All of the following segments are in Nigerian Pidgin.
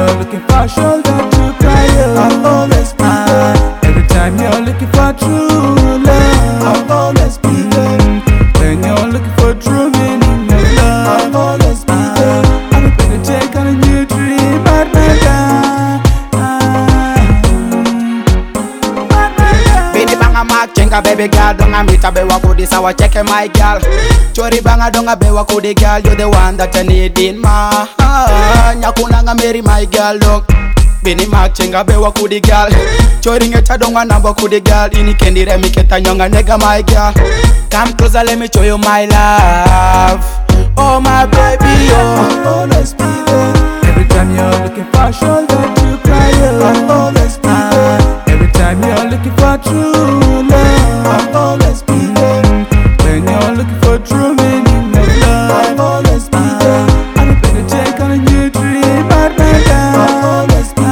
you're looking for a shoulder to cry on, I'll always be there. Every time you're looking for true love, I'll always be there. When you're looking for true meaning of love, I'll always be there. I'm gonna take on a new dream, but my God. Bini banga mak chenga baby girl, donga mita bewa kudi sawa cheke my girl. Chori banga donga bewa kudi girl, you're the one that I need in my nyakuna nga marry my girl dong. Bini mak chenga bewa kudi girl, chori ngeta donga namba kudi girl. Ini kendi remi keta nyonga nega my girl. Come closer, let me show you my love. Oh my baby, oh. I'll always be there. Every time you're looking for a shoulder to cry on, I'll always be there. Every time you're looking for true love, I'll always be there. When you're looking for true meaning of love, I'll always be there. I'm gonna take on a new dream, but my God, I'll always be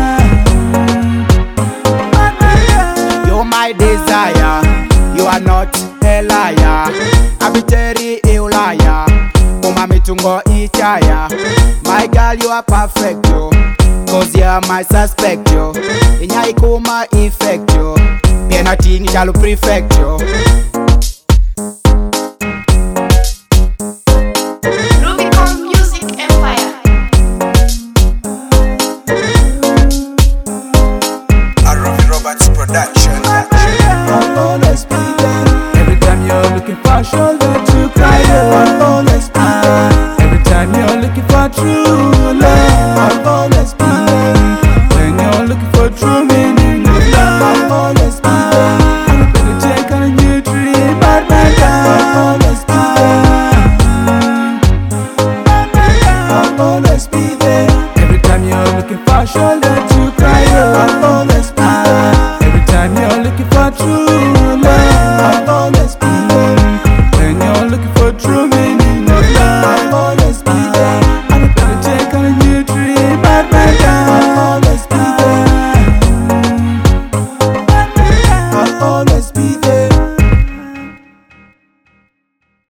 there. You're my desire, you are not a liar. Abiteri eulaya, kuma mitungo ichaya. My girl, you are perfect, yo. Cause you're my suspect, yo. Inyai kuma effect, yo. Penalty ni jalo prefect, yo.